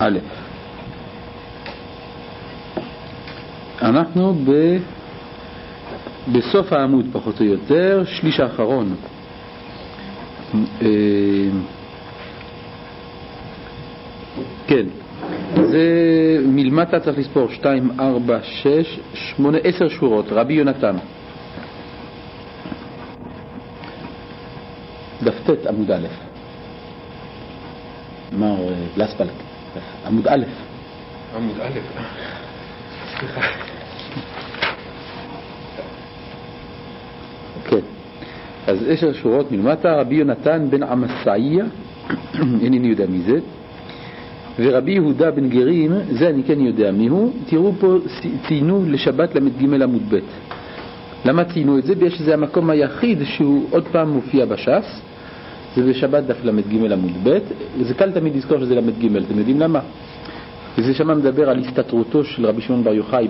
א', אנחנו בסוף העמוד פחות או יותר, שליש האחרון. כן, זה מלמטה צריך לספור 2, 4, 6, 8, 10 שורות. רבי יונתן, דף ט' עמוד א', מר גלספלק, עמוד א'. עמוד א', סליחה. כן, אז 10 שורות מלמטה. רבי יונתן בן עמסעיה, אינני יודע מי זה, ורבי יהודה בן גרים, זה אני כן יודע מיהו. תראו פה ציינו לשבת למד ג' עמוד ב'. למה ציינו את זה? בגלל שזה המקום היחיד שהוא עוד פעם מופיע בש"ס, זה בשבת דף למד ג' עמוד ב'. זה קל תמיד לזכור שזה למד ג', אתם יודעים למה? וזה שמה מדבר על הסתתרותו של רבי שמעון בר יוחאי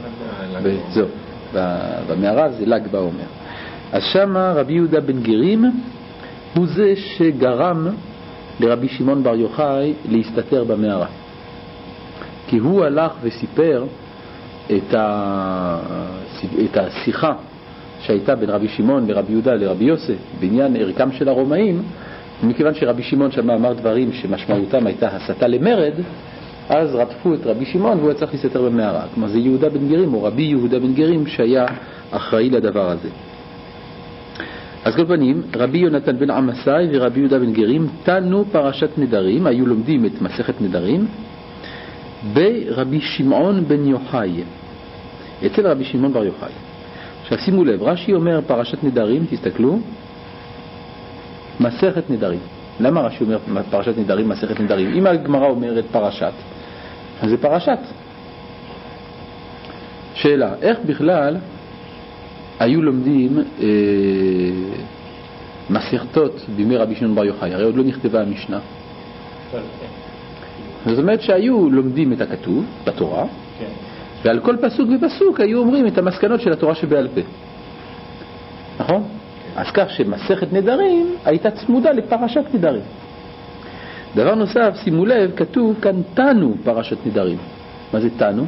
במערה, זה ל"ג בעומר. אז שמה רבי יהודה בן גרים הוא זה שגרם לרבי שמעון בר יוחאי להסתתר במערה, כי הוא הלך וסיפר את השיחה שהייתה בין רבי שמעון לרבי יהודה לרבי יוסף בעניין ערכם של הרומאים. מכיוון שרבי שמעון שם אמר דברים שמשמעותם הייתה הסתה למרד, אז רדפו את רבי שמעון והוא צריך להסתתר במערה. כלומר זה יהודה בן גרים או רבי יהודה בן גרים שהיה אחראי לדבר הזה. אז כל פנים, רבי יונתן בן עמסאי ורבי יהודה בן גרים תנו פרשת נדרים, היו לומדים את מסכת נדרים ברבי שמעון בן יוחאי, אצל רבי שמעון בר יוחאי. עכשיו שימו לב, רש"י אומר פרשת נדרים, תסתכלו, מסכת נדרים. למה רש"י אומר פרשת נדרים, מסכת נדרים? אם הגמרא אומרת פרשת, אז זה פרשת. שאלה, איך בכלל היו לומדים מסכתות בימי רבי שמעון בר יוחאי? הרי עוד לא נכתבה המשנה. זאת אומרת שהיו לומדים את הכתוב בתורה, ועל כל פסוק ופסוק היו אומרים את המסקנות של התורה שבעל פה. נכון? אז כך שמסכת נדרים הייתה צמודה לפרשת נדרים. דבר נוסף, שימו לב, כתוב כאן תנו פרשת נדרים. מה זה תנו?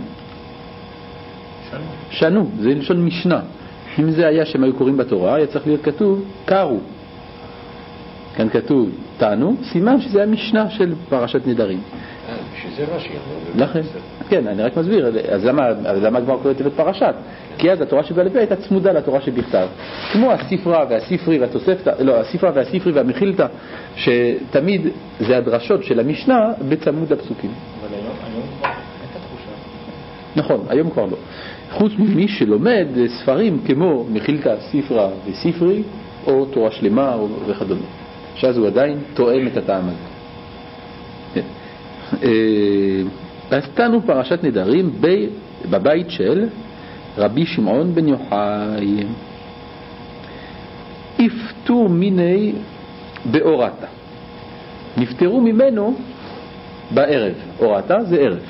שנו, זה לשון משנה. אם זה היה שהם היו קוראים בתורה, היה צריך להיות כתוב קרו. כאן כתוב תנו, סימן שזה היה משנה של פרשת נדרים. שזה רש"י. לכן, כן, אני רק מסביר. אז למה כבר קוראת את פרשת? כי אז התורה שבעל פה הייתה צמודה לתורה שבכתב. כמו הספרה והספרי והתוספתא, לא, הספרה והספרי והמחילתא, שתמיד זה הדרשות של המשנה בצמוד לפסוקים. אבל היום כבר הייתה תחושה. נכון, היום כבר לא. חוץ ממי שלומד ספרים כמו מחילתא, ספרה וספרי, או תורה שלמה וכדומה. שאז הוא עדיין תואם את הטעם הזה. אז תנו פרשת נדרים בבית של רבי שמעון בן יוחאי. יפטור מיני באורתה, נפטרו ממנו בערב. אורתה זה ערב.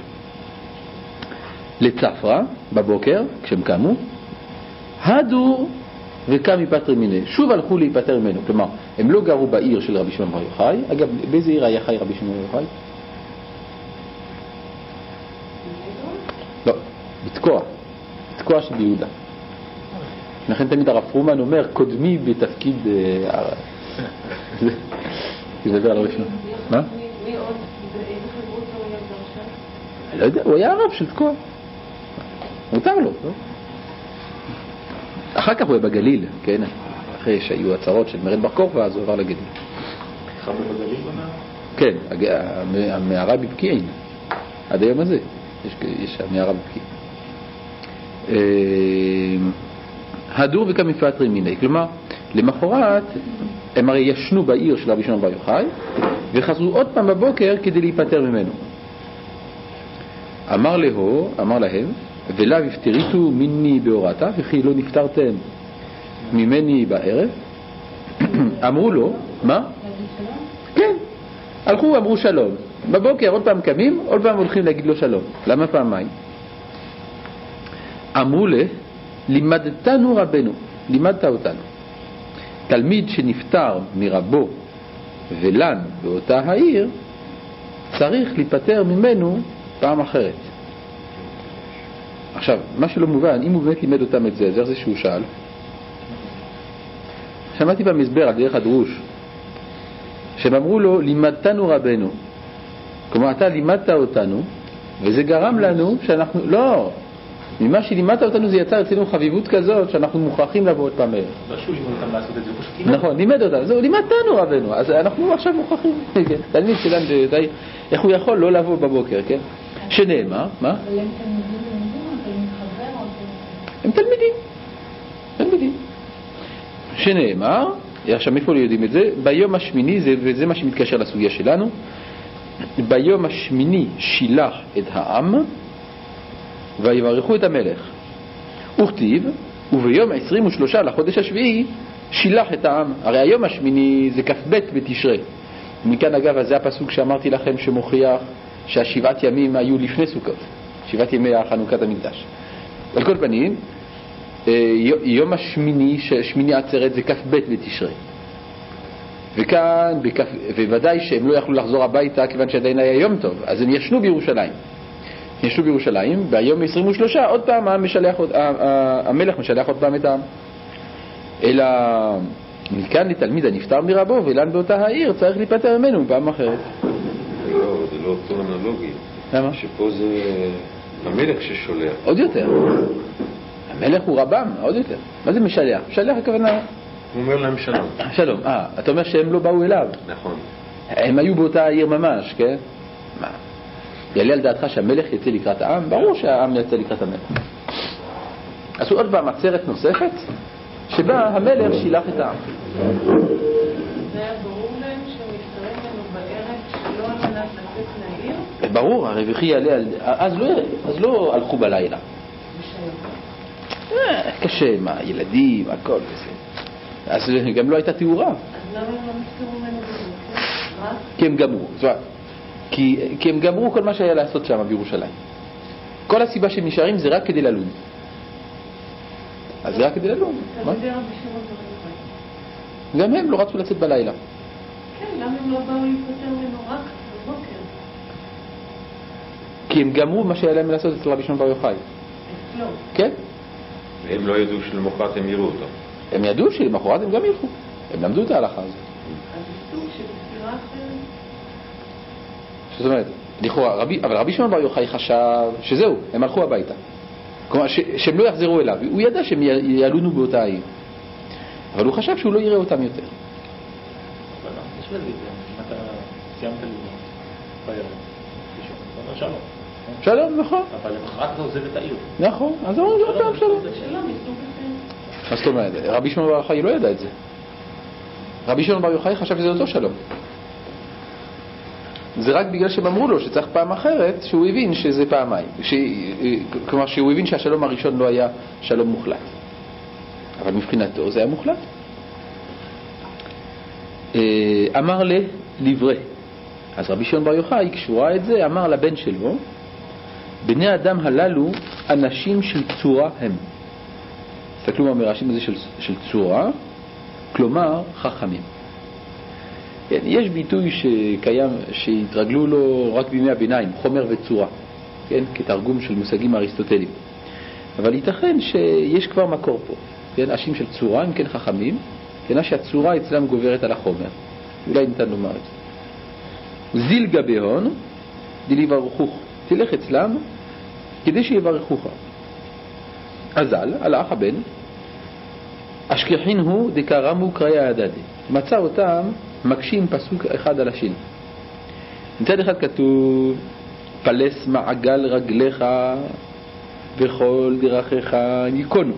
לצפרה בבוקר כשהם קמו, הדור וקם מפטר מיני, שוב הלכו להיפטר ממנו. כלומר הם לא גרו בעיר של רבי שמעון בר יוחאי. אגב, באיזה עיר היה חי רבי שמעון בר יוחאי? לא, בתקוע של יהודה. לכן תמיד הרב פרומן אומר קודמי בתפקיד תדבר על רבי שמעון. מה? מי עוד? באיזה חברות הוא היה גר שם? לא יודע, הוא היה הרב של תקוע, מותר לו, לא? אחר כך הוא היה בגליל, כן? אחרי שהיו הצהרות של מרד בר כוכבא, אז הוא עבר לגליל. חבר בגליל בנה? כן, המערה בבקיעין, עד היום הזה יש המערה בבקיעין. הדור וקם מפטר מיני, כלומר למחרת הם הרי ישנו בעיר של רבי שמעון בר יוחאי וחזרו עוד פעם בבוקר כדי להיפטר ממנו. אמר להם, ולאו הפטריתו מיני באורתה, וכי לא נפטרתם ממני בערב? אמרו לו, מה? כן, הלכו אמרו שלום. בבוקר עוד פעם קמים, עוד פעם הולכים להגיד לו שלום. למה פעמיים? אמרו לה, לימדתנו רבנו, לימדת אותנו. תלמיד שנפטר מרבו ולן באותה העיר, צריך להיפטר ממנו פעם אחרת. עכשיו, מה שלא מובן, אם הוא באמת לימד אותם את זה, אז איך זה שהוא שאל? שמעתי במסבר על דרך הדרוש, שהם אמרו לו, לימדתנו רבנו. כלומר, אתה לימדת אותנו, וזה גרם לנו שאנחנו, לא, ממה שלימדת אותנו זה יצר אצלנו חביבות כזאת, שאנחנו מוכרחים לבוא עוד פעם. לא שהוא לימד אותם לעשות את זה, הוא פשוט נכון, לימד אותם, זהו, לימדתנו רבנו, אז אנחנו עכשיו מוכרחים, תלמיד שלנו, איך הוא יכול לא לבוא בבוקר, כן? שנאמר, מה? אבל הם תלמידים, הם תלמידים. שנאמר, עכשיו איפה לא יודעים את זה? ביום השמיני, וזה מה שמתקשר לסוגיה שלנו, ביום השמיני שילח את העם ויברכו את המלך. וכתיב, וביום 23 לחודש השביעי שילח את העם. הרי היום השמיני זה כ"ב בתשרי. מכאן אגב, זה הפסוק שאמרתי לכם שמוכיח שהשבעת ימים היו לפני סוכות, 7 ימי חנוכת המקדש. על כל פנים, יום השמיני, שמיני עצרת זה כ"ב בתשרי. וכאן, וודאי שהם לא יכלו לחזור הביתה כיוון שעדיין היה יום טוב, אז הם ישנו בירושלים. ביום 23 עוד פעם המלך משלח עוד פעם את העם. אלא מכאן לתלמיד הנפטר מרבו ואילן באותה העיר צריך להיפטר ממנו פעם אחרת. זה לא אותו אנלוגי. למה? שפה זה המלך ששולח. עוד יותר. המלך הוא רבם, עוד יותר. מה זה משלח? משלח הכוונה... הוא אומר להם שלום. שלום. אתה אומר שהם לא באו אליו. נכון. הם היו באותה העיר ממש, כן? מה? יעלה על דעתך שהמלך יצא לקראת העם? ברור שהעם יצא לקראת המלך. עשו עוד פעם עצרת נוספת שבה המלך שילח את העם. זה היה ברור להם שהם יפטרים לנו בערב שלא על מנת לצאת לעיר? ברור, הרי וכי יעלה על... אז לא הלכו בלילה. קשה, מה, ילדים, הכל וזה. אז גם לא הייתה תיאורה. אז למה הם לא נפטרו ממנו בבוקר? רק? כי הם גמרו. כי הם גמרו כל מה שהיה לעשות שם בירושלים. כל הסיבה שהם נשארים זה רק כדי ללון. אז זה רק כדי ללון. מה? גם הם לא רצו לצאת בלילה. כן, למה הם לא באו להיפטר ממנו רק בבוקר? כי הם גמרו מה שהיה להם לעשות אצל רבי שמעון בר יוחאי. לא. כן? והם לא ידעו שלמחרת הם יראו אותו. הם ידעו שלמחרת הם גם ילכו. הם למדו את ההלכה הזאת. אז זה סוג של ספירה אחרת. זאת אומרת, לכאורה, אבל רבי שמעון בר יוחאי חשב שזהו, הם הלכו הביתה. כלומר, שהם לא יחזרו אליו. הוא ידע שהם ילונו באותה העיר. אבל הוא חשב שהוא לא יראה אותם יותר. אבל יש להגיד, אם אתה סיימת ללמוד בערב, אתה אומר שלום. שלום, נכון. אבל למחרת אתה עוזב את העיר. נכון, אז אמרו עוד פעם שלום. זה שלום, מסוג אחר. מה זאת אומרת? רבי שמעון בר יוחאי לא ידע את זה. רבי שמעון בר יוחאי חשב שזה אותו שלום. זה רק בגלל שהם אמרו לו שצריך פעם אחרת, שהוא הבין שזה פעמיים. כלומר, שהוא הבין שהשלום הראשון לא היה שלום מוחלט. אבל מבחינתו זה היה מוחלט. אמר לברה. אז רבי שמעון בר יוחאי, כשהוא ראה את זה, אמר לבן שלו, בני אדם הללו אנשים של צורה הם. תסתכלו מה מרשים הזה של צורה, כלומר חכמים. כן, יש ביטוי שקיים, שהתרגלו לו רק בימי הביניים, חומר וצורה, כן, כתרגום של מושגים אריסטוטליים. אבל ייתכן שיש כבר מקור פה, כן, אנשים של צורה, הם כן חכמים, כן, שהצורה אצלם גוברת על החומר. אולי ניתן לומר את זה. זיל גביהון, דליברכוך, תלך אצלם כדי שיברכוך. אזל, הלך הבן, אשכחין הוא דקרמו קראי הדדי. מצא אותם מקשים פסוק אחד על השני. מצד אחד כתוב פלס מעגל רגליך וכל דרכיך ייכונו.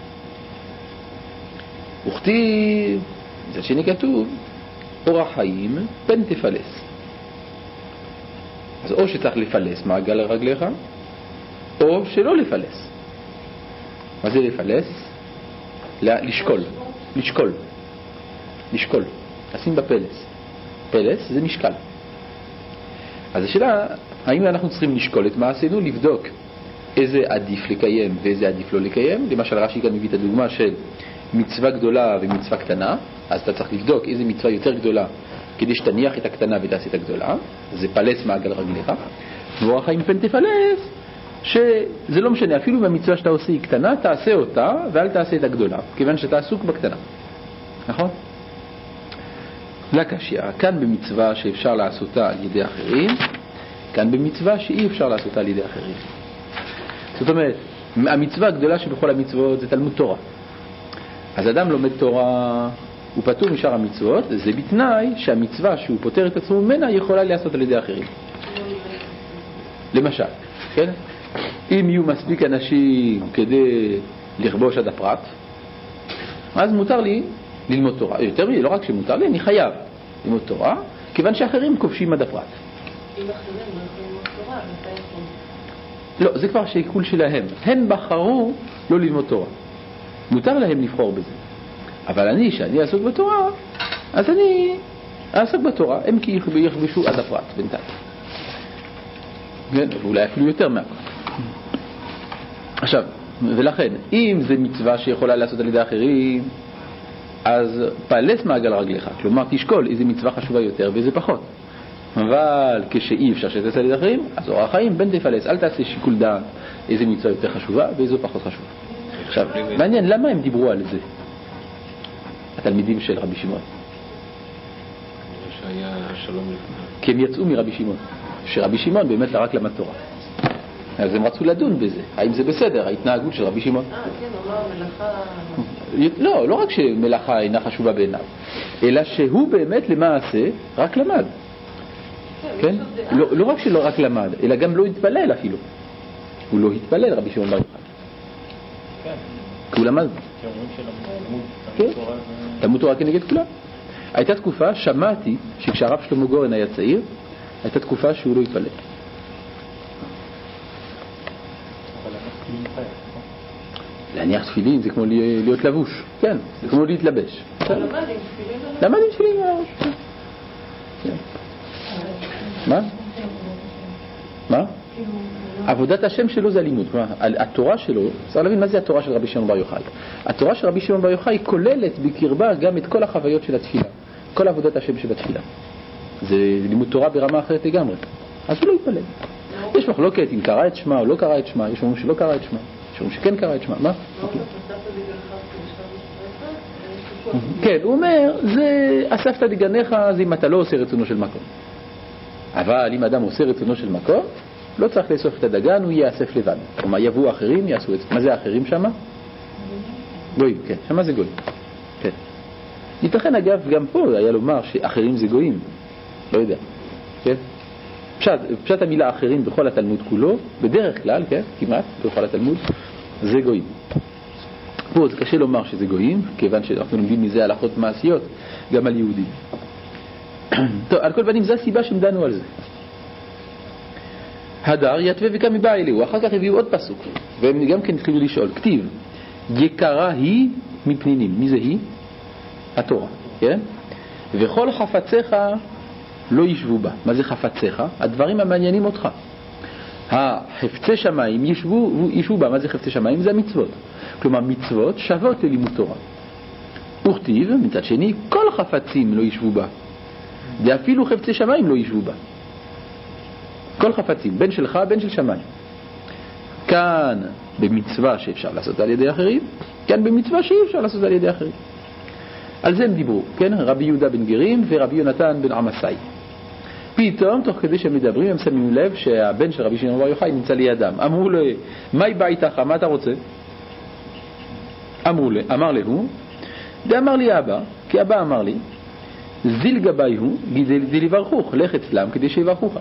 וכתיב, מצד שני כתוב אורח חיים פן תפלס. אז או שצריך לפלס מעגל רגליך או שלא לפלס. מה זה לפלס? לשקול, לשים בפלס. פלס זה משקל. אז השאלה, האם אנחנו צריכים לשקול את מעשינו, לבדוק איזה עדיף לקיים ואיזה עדיף לא לקיים. למשל רש"י כאן מביא את הדוגמה של מצווה גדולה ומצווה קטנה, אז אתה צריך לבדוק איזה מצווה יותר גדולה כדי שתניח את הקטנה ותעשה את הגדולה, זה פלס מעגל רגליך. ואורח חיים פן תפלס, שזה לא משנה, אפילו במצווה שאתה עושה היא קטנה, תעשה אותה ואל תעשה את הגדולה, כיוון שאתה עסוק בקטנה. נכון? לקשיא, כאן במצווה שאפשר לעשותה על ידי אחרים, כאן במצווה שאי אפשר לעשותה על ידי אחרים. זאת אומרת, המצווה הגדולה שבכל המצוות זה תלמוד תורה. אז אדם לומד תורה, הוא פטור משאר המצוות, זה בתנאי שהמצווה שהוא פותר את עצמו ממנה יכולה לעשות על ידי אחרים. למשל, כן? אם יהיו מספיק אנשים כדי לכבוש עד הפרט, אז מותר לי ללמוד תורה. יותר מי, לא רק שמותר לי, אני חייב ללמוד תורה, כיוון שאחרים כובשים עד הפרט. אם אחרים לא יכולים ללמוד תורה, אתה יכול. לא, זה כבר שיקול שלהם. הם בחרו לא ללמוד תורה. מותר להם לבחור בזה. אבל שאני אעסוק בתורה, אז אני אעסוק בתורה. הם כי יכבשו עד הפרט בינתיים. כן, ואולי אפילו יותר מהכל. עכשיו, ולכן, אם זה מצווה שיכולה לעשות על ידי אחרים, אז פלס מעגל רגליך. כלומר, תשקול איזה מצווה חשובה יותר ואיזה פחות. אבל כשאי אפשר שתעשה על ידי אחרים, אז אורח חיים בן תפלס. אל תעשה שיקול דעת איזה מצווה יותר חשובה ואיזו פחות חשובה. עכשיו, מעניין, למה הם דיברו על זה? התלמידים של רבי שמעון. שהיה שלום לפני. כי הם יצאו מרבי שמעון. שרבי שמעון באמת רק למד תורה. אז הם רצו לדון בזה. האם זה בסדר, ההתנהגות של רבי שמעון? כן, הוא אמר מלאכה... לא רק שמלאכה אינה חשובה בעיניו, אלא שהוא באמת למעשה רק למד. כן? לא רק שלא רק למד, אלא גם לא התפלל אפילו. הוא לא התפלל, רבי שמעון בר יוחאי. כן. כי הוא למד. כי אומרים שלמוד כן. תלמוד תורה כנגד כולם. הייתה תקופה, שמעתי, שכשהרב שלמה גורן היה צעיר, הייתה תקופה שהוא לא התפלל. להניח תפילין זה כמו להיות לבוש. כן, זה כמו להתלבש. למד עם תפילין? למד עם תפילין בראש. מה? מה? עבודת השם שלו זה הלימוד. כלומר, התורה שלו, צריך להבין מה זה התורה של רבי שמעון בר יוחאי. התורה של רבי שמעון בר יוחאי כוללת בקרבה גם את כל החוויות של התפילה. כל עבודת השם שבתפילה. זה לימוד תורה ברמה אחרת לגמרי. אז הוא לא יתפלל. יש מחלוקת אם קרא את שמה או לא קרא את שמה. יש אומרים שלא קרא את שמה. יש אומרים שכן קרא את שמה. מה? כן, הוא אומר, זה אספת דגניך, זה אם אתה לא עושה רצונו של מקום. אבל אם אדם עושה רצונו של מקום, לא צריך לאסוף את הדגן, הוא יאסף לבד. כלומר, יבואו אחרים, יעשו את זה. מה זה האחרים שמה? גויים, כן. שמה זה גויים. כן. ייתכן אגב, גם פה היה לומר שאחרים זה גויים. לא יודע. כן? פשט המילה אחרים בכל התלמוד כולו, בדרך כלל, כן? כמעט, בכל התלמוד, זה גויים. פה זה קשה לומר שזה גויים, כיוון שאנחנו לומדים מזה הלכות מעשיות, גם על יהודים. טוב, על כל פנים, זו הסיבה שהם דנו על זה. הדר יתווה וקם מבא אלהו. אחר כך הביאו עוד פסוק, והם גם כן התחילו לשאול. כתיב, יקרה היא מפנינים. מי זה היא? התורה, כן? וכל חפציך לא ישבו בה. מה זה חפציך? הדברים המעניינים אותך. החפצי שמיים ישבו בה. מה זה חפצי שמיים? זה המצוות. כלומר, מצוות שוות ללימוד תורה. וכתיב, מצד שני, כל חפצים לא ישבו בה. ואפילו חפצי שמיים לא ישבו בה. כל חפצים, בין שלך, בין של שמיים. כאן במצווה שאפשר לעשות על ידי אחרים, כאן במצווה שאי אפשר לעשות על ידי אחרים. על זה הם דיברו, כן? רבי יהודה בן גרים ורבי יונתן בן עמסאי. פתאום, תוך כדי שהם מדברים, הם שמים לב שהבן של רבי שמעון בר יוחאי נמצא לידם. אמרו לו, מה בא איתך? מה אתה רוצה? אמר להו, ואמר לי אבא, כי אבא אמר לי, זיל גבי הוא, גידי לברכוך, לך אצלם כדי שיברכוך.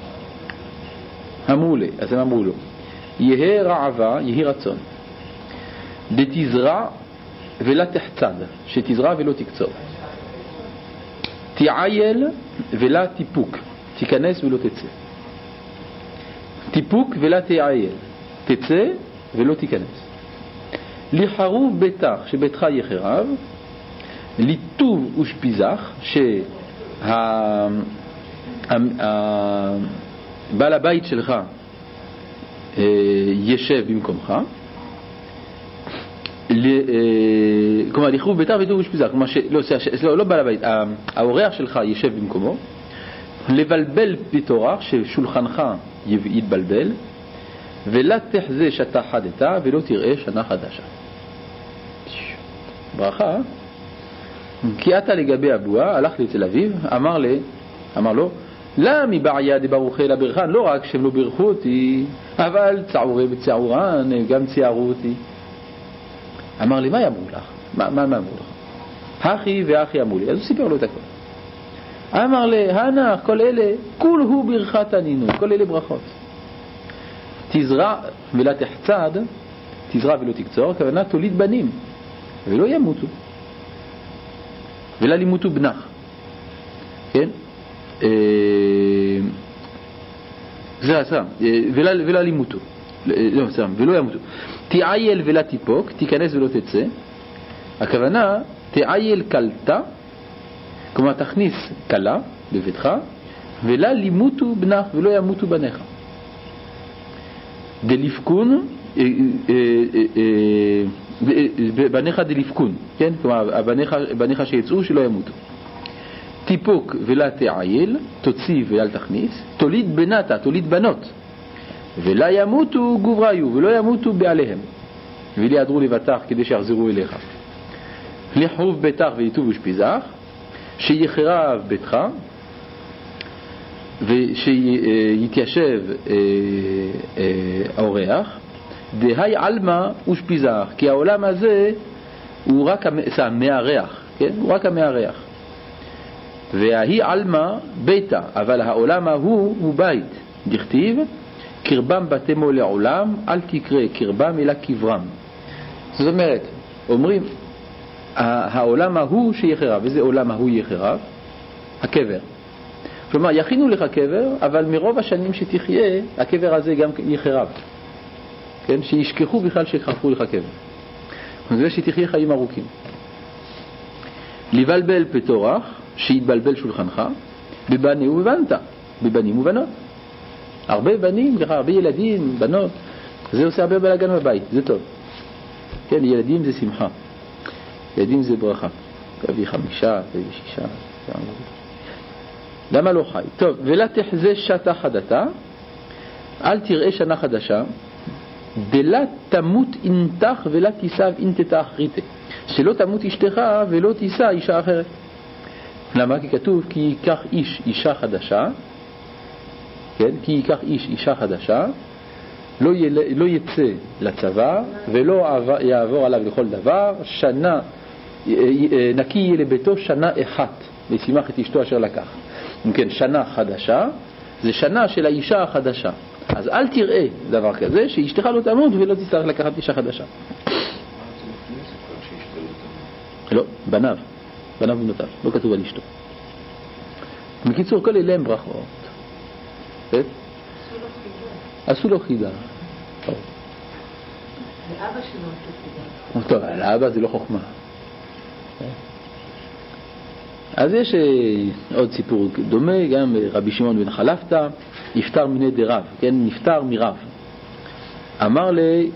אמרו לי, אז הם אמרו לו, יהי רעבה, יהי רצון, דתזרע ולא תחצד, שתזרע ולא תקצור, תעייל ולא תיפוק, תיכנס ולא תצא, תיפוק ולא תעייל, תצא ולא תיכנס, לחרוב ביתך שביתך יחרב, ליטוב ושפיזך בעל הבית שלך ישב במקומך, כלומר, לכרוב ביתר ודור ושפיזה, כלומר, לא בעל הבית, האורח שלך יישב במקומו, לבלבל בתורה, ששולחנך יתבלבל, ולא תחזה שאתה חדתה, ולא תראה שנה חדשה. ברכה, כי אתה לגבי אבוה, הלך לתל אביב, אמר לו, לא מבעיה דברוך אלא ברכן, לא רק שהם לא ברכו אותי, אבל צעורי בצעורן, גם ציירו אותי. אמר לי, מה אמרו לך? מה אמרו לך? אחי ואחי אמרו לי. אז הוא סיפר לו את הכל. אמר לי, הנח, כל אלה, כול הוא ברכת ענינו, כל אלה ברכות. תזרע ולא תחצד, תזרע ולא תקצור, הכוונה תוליד בנים, ולא ימותו. ולא לימותו בנך. כן? זה הסם, ולא לימותו. לא, סם, ולא ימותו. תעייל ולא תיפוק, תיכנס ולא תצא. הכוונה, תעייל קלטה, כלומר תכניס קלה בביתך, ולא לימותו בנך ולא ימותו בניך. דלפקון, בניך דלפקון, כן? כלומר, בניך שיצאו שלא ימותו. טיפוק ולא תעייל, תוציא ואל תכניס. תוליד בנתה, תוליד בנות. ולא ימותו גובריו, ולא ימותו בעליהם. וליעדרו לבטח כדי שיחזרו אליך. לחרוב ביתך ויטוב ושפיזך, שיחרב ביתך, ושיתיישב האורח, דהי עלמה ושפיזך, כי העולם הזה הוא רק המארח, כן? הוא רק המארח. והיא עלמה ביתה, אבל העולם הוא בית. דכתיב, קרבם בתמו לעולם, אל תקרא קרבם אלא קברם. זאת אומרת, אומרים, העולם ההוא שיחרב. וזה עולם ההוא יחרב? הקבר. כלומר, יכינו לך קבר, אבל מרוב השנים שתחיה, הקבר הזה גם יחרב. כן? שישכחו בכלל שחרפו לך קבר. זה שתחיה חיים ארוכים. לבלבל פתורח, שיתבלבל שולחנך, בבני ובבנת, בבנים ובנות. הרבה בנים, הרבה ילדים, בנות, זה עושה הרבה בלגן בבית, זה טוב. כן, ילדים זה שמחה. ילדים זה ברכה. תביא 5, תביא 6. למה לא חי? טוב, ולא תחזה שתה חדתה, אל תראה שנה חדשה, דלה תמות אינתך ולא תיסב אינתתה אחריתה. שלא תמות אשתך ולא תיסע אישה אחרת. למה? כי כתוב, כי ייקח איש אישה חדשה, כן? כי ייקח איש אישה חדשה, לא יצא לצבא ולא יעבור עליו לכל דבר, שנה, נקי יהיה לביתו שנה אחת, וישימח את אשתו אשר לקח. כן, שנה חדשה, זה שנה של האישה החדשה. אז אל תראה דבר כזה, שאשתך לא תמות ולא תצטרך לקחת אישה חדשה. לא, בניו ובנותיו, לא כתוב על אשתו. בקיצור, כל אלה הם ברכות. עשו לו חידה. לאבא שלו עשו חידה. טוב, לאבא זה לא חוכמה. אז יש עוד סיפור דומה, גם רבי שמעון בן חלפתא, נפטר מיני דרב, כן, נפטר מרב. אמר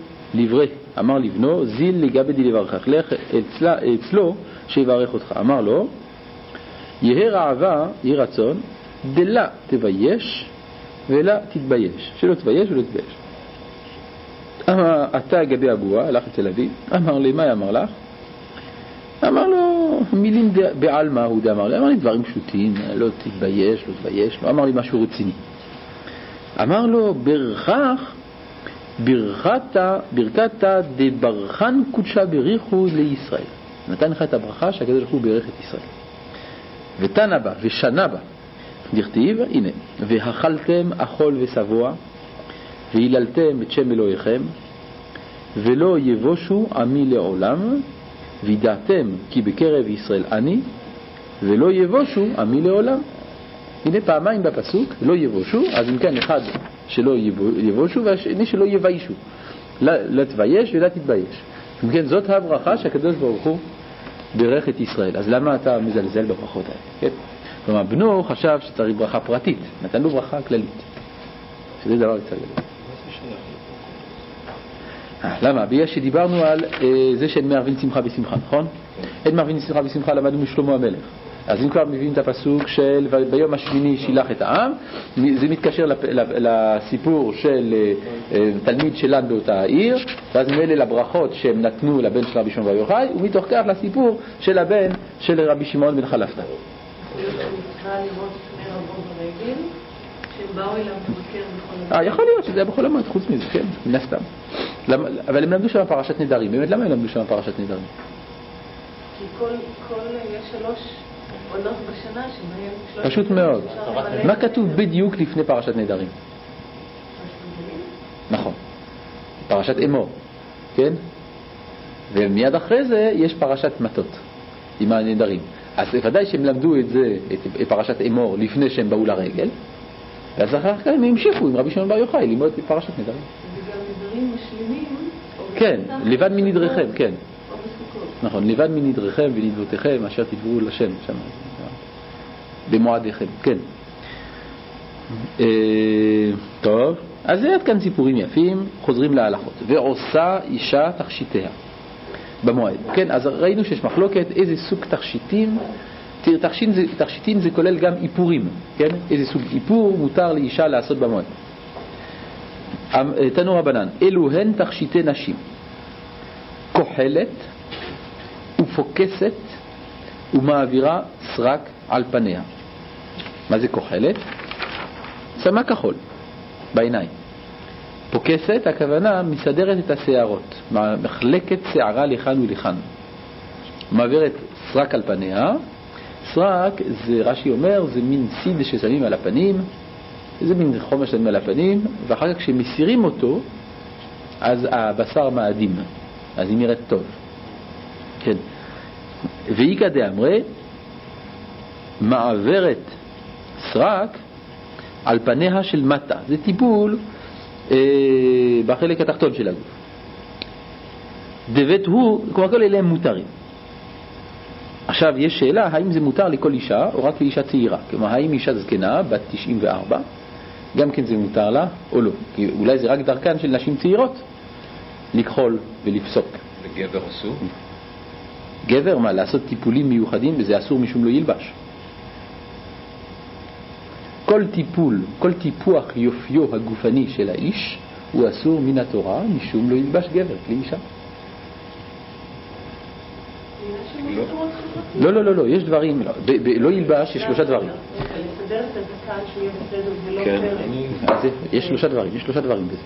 לבנו, זיל לגבי די לברכך, לך אצלו שיברך אותך. אמר לו, יהי רעבה, יהי רצון, דלה תבייש ולא תתבייש. שלא תבייש ולא תתבייש. אמר, אתה גבי אבוה, הלך לתל אביב, אמר לי, מה אמר לך? אמר לו, מילים בעלמא הוא אמר לי, אמר לי דברים פשוטים, לא תתבייש, לא תבייש, לא אמר לי משהו רציני. אמר לו, ברכתה דברכן קודשה בריחו לישראל. נתן לך את הברכה שהקדוש ברוך הוא בירך את ישראל. ותנה בה ושנה בה. דכתיב, הנה, והאכלתם אכול ושבוע, והיללתם את שם אלוהיכם, ולא יבושו עמי לעולם, וידעתם כי בקרב ישראל אני, ולא יבושו עמי לעולם. הנה פעמיים בפסוק, לא יבושו, אז אם כן אחד שלא יבושו, והשני שלא יביישו. לא תבייש ולא תתבייש. אם כן, זאת הברכה שהקדוש ברוך הוא בירך את ישראל. אז למה אתה מזלזל בברכות האלה? כן? כלומר, בנו חשב שצריך ברכה פרטית, נתן לו ברכה כללית. שזה דבר קצת גדול. למה? בגלל שדיברנו על זה שאין מערבין שמחה בשמחה, נכון? אין מערבין שמחה בשמחה למדנו משלמה המלך. אז אם כבר מביאים את הפסוק של ביום השמיני שילח את העם, זה מתקשר לסיפור של תלמיד שלן באותה העיר, ואז ממילא לברכות שהם נתנו לבן של רבי שמעון בר יוחאי, ומתוך כך לסיפור של הבן של רבי שמעון בן חלפתא. יכול להיות שזה היה בכל המועד, חוץ מזה, כן, מן הסתם. אבל הם למדו שם פרשת נדרים. באמת, למה הם למדו שם פרשת נדרים? כי יש 3 עונות בשנה שבהם... פשוט מאוד. מה כתוב בדיוק לפני פרשת נדרים? נכון. פרשת אמור, כן? ומיד אחרי זה יש פרשת מטות עם הנדרים. אז ודאי שהם למדו את זה, את פרשת אמור, לפני שהם באו לרגל, ואז אחר כך הם המשיכו עם רבי שמעון בר יוחאי ללמוד את פרשת נדרים. וגם נדרים משלימים. כן, לבד מנדריכם, כן. נכון, לבד מנדריכם ונדבותיכם אשר תדברו לשם שם, במועדיכם, כן. טוב, אז זה עד כאן סיפורים יפים, חוזרים להלכות. ועושה אישה תכשיטיה במועד. כן, אז ראינו שיש מחלוקת איזה סוג תכשיטים. תכשיטים זה כולל גם איפורים, כן? איזה סוג איפור מותר לאישה לעשות במועד. תנו רבנן, אלו הן תכשיטי נשים, כוחלת ופוקסת ומעבירה סרק על פניה. מה זה כוחלת? שמה כחול בעיניים. פוקסת, הכוונה מסדרת את השערות, מחלקת שערה לכאן ולכאן, מעבירת סרק על פניה. סרק, זה רש"י אומר, זה מין סיד ששמים על הפנים, זה מין חומר ששמים על הפנים, ואחר כך כשמסירים אותו, אז הבשר מאדים, אז היא נראית טוב. כן. ואיקא דאמרי, מעברת סרק על פניה של מטה. זה טיפול בחלק התחתון של הגוף. דבט הוא, כלומר כל אלה הם מותרים. עכשיו יש שאלה, האם זה מותר לכל אישה או רק לאישה צעירה? כלומר, האם אישה זקנה, בת 94, גם כן זה מותר לה או לא? כי אולי זה רק דרכן של נשים צעירות לכחול ולפסוק. לגבר אסור? גבר, מה, לעשות טיפולים מיוחדים, וזה אסור משום לא ילבש. כל טיפול, כל טיפוח יופיו הגופני של האיש הוא אסור מן התורה משום לא ילבש גבר, כלי אישה. לא, יש דברים, לא ילבש, יש 3 דברים. לסדר את הזקן שהוא יהיה בסדר ולא פרק. יש 3 דברים בזה.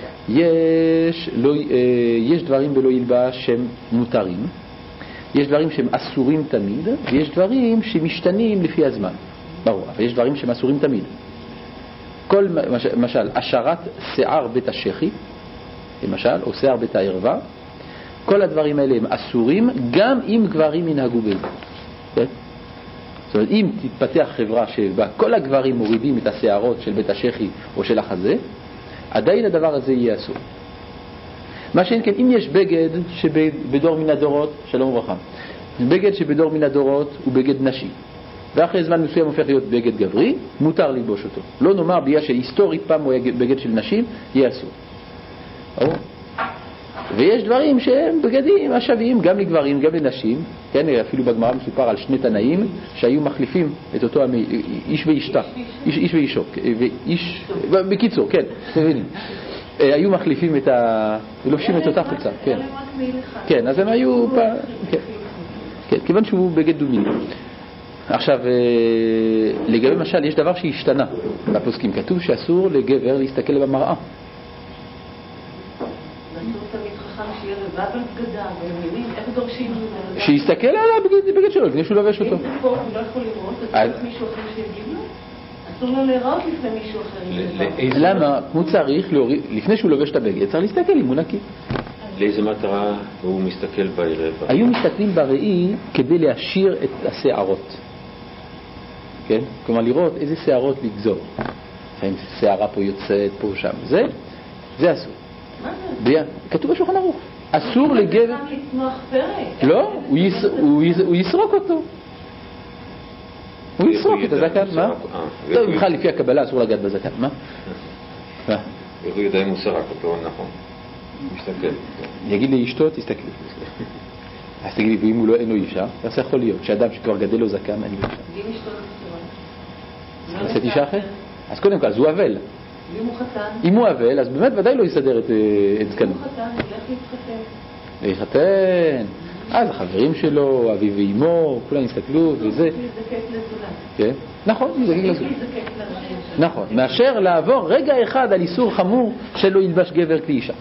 יש דברים בלא ילבש שהם מותרים, יש דברים שהם אסורים תמיד, ויש דברים שמשתנים לפי הזמן. ברור, אבל יש דברים שהם אסורים תמיד. כל, למשל, השארת שיער בית השחי, למשל, או שיער בית הערווה, כל הדברים האלה הם אסורים, גם אם גברים ינהגו בזה. כן? זאת אומרת, אם תתפתח חברה שבה כל הגברים מורידים את השערות של בית השחי או של החזה, עדיין הדבר הזה יהיה אסור. מה שאין כן, אם יש בגד שבדור מן הדורות, שלום וברכה, בגד שבדור מן הדורות הוא בגד נשי, ואחרי זמן מסוים הופך להיות בגד גברי, מותר ללבוש אותו. לא נאמר בגלל שהיסטורית פעם הוא היה בגד של נשים, יהיה אסור. ויש דברים שהם בגדים השווים גם לגברים גם לנשים, כן, אפילו בגמרא מסופר על 2 תנאים שהיו מחליפים את אותו איש ואשתה, איש ואישו, בקיצור, כן, היו מחליפים את לובשים את אותה חולצה, כן. כן, אז הם היו כן, כיוון שהוא בגד דומי. עכשיו, לגבי למשל, יש דבר שהשתנה בפוסקים, כתוב שאסור לגבר להסתכל במראה. שיסתכל על הבגד שלו לפני שהוא לובש אותו. אם זה פה, הוא לא יכול לראות, אז צריך מישהו אחר שיגיד לו? אסור לו להיראות לפני מישהו אחר. למה? הוא צריך, לפני שהוא לובש את הבגד, צריך להסתכל אם הוא נקי. לאיזה מטרה הוא מסתכל בערב? היו מסתכלים בראי כדי להשאיר את השערות. כן? כלומר, לראות איזה שערות לגזור. לפעמים שערה פה יוצאת, פה שם. זה אסור. מה זה? כתוב בשולחן ערוך. אסור לגבר... זה גם לצמוח פרק. לא, הוא יסרוק אותו. הוא יסרוק את הזקן, מה? טוב, בכלל לפי הקבלה אסור לגעת בזקן, מה? איך הוא יודע אם הוא סרק אותו, נכון. מסתכל. יגיד לאשתו, תסתכלי. אז תגידי, ואם הוא לא, אין לו אישה, איך זה יכול להיות? שאדם שכבר גדל לו זקן, אין לו אישה. ואם אשתו נשואה? אז לעשות אישה אחרת? אז קודם כל, אז הוא אבל. ואם הוא חתן? אם הוא אבל, אז באמת ודאי לא יסדר את זקנו. אם הוא חתן, הוא ילך להתחתן. להתחתן. אז החברים שלו, אביו ואימו, כולם יסתכלו וזה. להזדקק לזולת. כן, נכון, יזדקק לזולת. להזדקק לאנשים. נכון, מאשר לעבור רגע אחד על איסור חמור שלא ילבש גבר כלי אישה.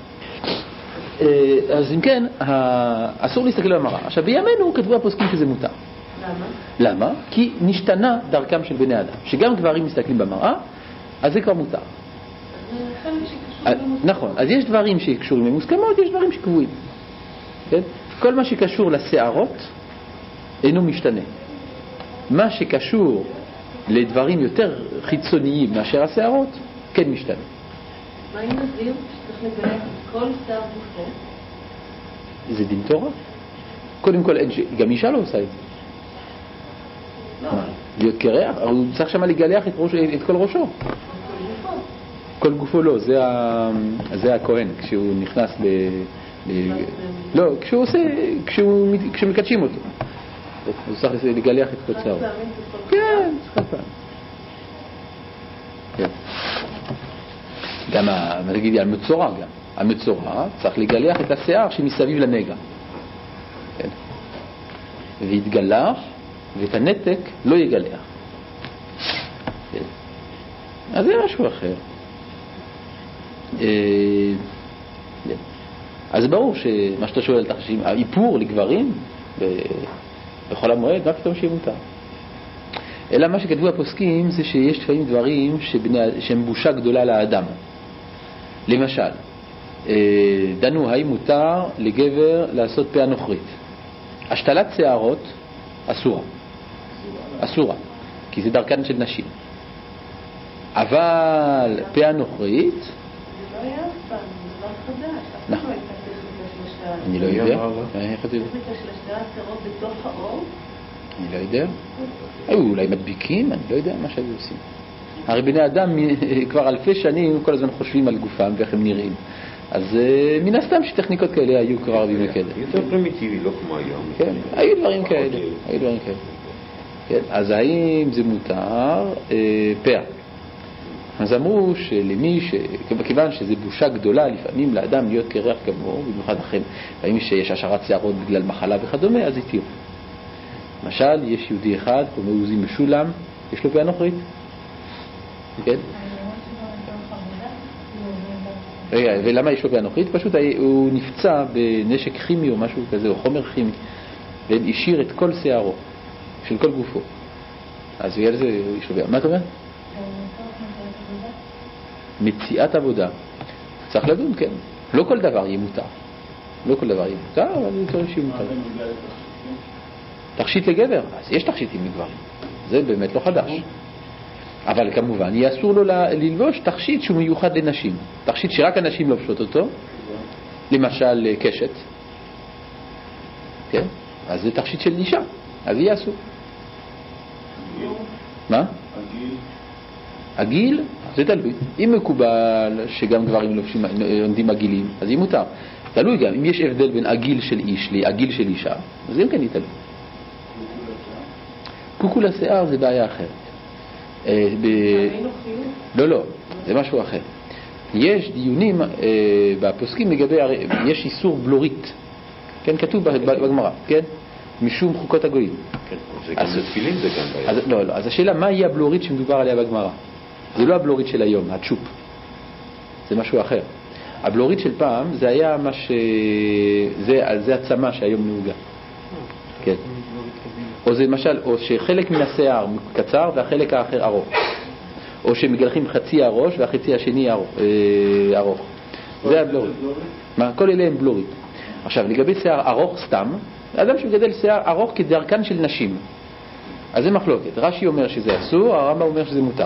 אז אם כן, אסור להסתכל במראה. עכשיו, בימינו כתבו הפוסקים שזה מותר. למה? למה? כי נשתנה דרכם של בני אדם. שגם גברים מסתכלים במראה, אז זה כבר מותר. זה חלק שקשור למוסכמות. נכון, אז יש דברים שקשורים למוסכמות, יש דברים שקבועים. כן? כל מה שקשור לשערות אינו משתנה. מה שקשור לדברים יותר חיצוניים מאשר השערות, כן משתנה. מה אם נזיר שצריך לגלח את כל שיער גופו? זה דין תורה. קודם כל, גם אישה לא עושה את זה. לא. להיות קרח, הוא צריך שמה לגלח את כל ראשו. כל גופו לא, זה הכהן, כשהוא נכנס לא, כשמקדשים אותו. הוא צריך לגלח את כל שערו. כן, חד פעם. כן. גם, נגיד, המצורע גם. המצורע צריך לגלח את השיער שמסביב לנגע. כן. והתגלח, ואת הנתק לא יגלח. כן. אז זה משהו אחר. כן. אז ברור שמה שאתה שואל על תחשיבים, האיפור לגברים בכל המועד, מה פתאום שיהיה מותר? אלא מה שכתבו הפוסקים זה שיש לפעמים דברים שהם בושה גדולה לאדם. למשל, דנו האם מותר לגבר לעשות פאה נוכרית. השתלת שערות אסורה, כי זה דרכן של נשים. אבל פאה נוכרית זה לא היה אף פעם, זה דבר חדש. נכון. לא הייתה טכניקה של השתלת. אני לא יודע. טכניקה של השתלת שערות בתוך האור? אני לא יודע. היו אולי מדביקים, אני לא יודע מה שהיו עושים. הרי בני אדם כבר אלפי שנים כל הזמן חושבים על גופם ואיך הם נראים. אז מן הסתם שטכניקות כאלה היו כבר בימי קדם. יותר פרימיטיבי, לא כמו היום. כן, היו דברים כאלה. כן, אז האם זה מותר? פאה. אז אמרו כיוון שזה בושה גדולה לפעמים לאדם להיות קרח כמוהו, במיוחד לכן, האם שיש השערת שערות בגלל מחלה וכדומה, אז התירו. למשל, יש יהודי אחד, קוראים עוזי משולם, יש לו פאה נוכרית. כן? רגע, ולמה יש לו פאה נוכרית? פשוט הוא נפצע בנשק כימי או משהו כזה, או חומר כימי, והשאיר את כל שערו, של כל גופו. אז בגלל זה יש לו פאה. מה אתה אומר? מציאת עבודה. צריך לדון, כן. לא כל דבר יהיה מותר. אבל זה צריך שיהיה מותר. תכשיט לגבר? אז יש תכשיטים לגברים. זה באמת לא חדש. אבל כמובן, יהיה אסור לו ללבוש תכשיט שהוא מיוחד לנשים. תכשיט שרק הנשים לובשות אותו. למשל, קשת. כן? אז זה תכשיט של אישה. אז יהיה אסור. מה? הגיל, זה תלוי. אם מקובל שגם גברים עומדים עגילים, אז יהיה מותר. תלוי גם, אם יש הבדל בין הגיל של איש להגיל של אישה, אז אם כן יהיה תלוי. קוקו לשיער זה בעיה אחרת. לא, זה משהו אחר. יש דיונים בפוסקים לגבי, יש איסור בלורית. כן, כתוב בגמרא, כן? משום חוקות הגויים. כן, זה גם לתפילין זה גם בעיה. לא, אז השאלה, מה היא הבלורית שמדובר עליה בגמרא? זה לא הבלורית של היום, הצ'ופ. זה משהו אחר. הבלורית של פעם, זה היה מה זה הצמה שהיום נהוגה. כן. או זה למשל, או שחלק מן השיער קצר והחלק האחר ארוך. או שמגלחים חצי הראש והחצי השני ארוך. זה הבלורית. כל אלה הם בלורית. עכשיו, לגבי שיער ארוך סתם, אדם שמגדל שיער ארוך כדרכן של נשים. אז זה מחלוקת. רש"י אומר שזה אסור, הרמב"ם אומר שזה מותר.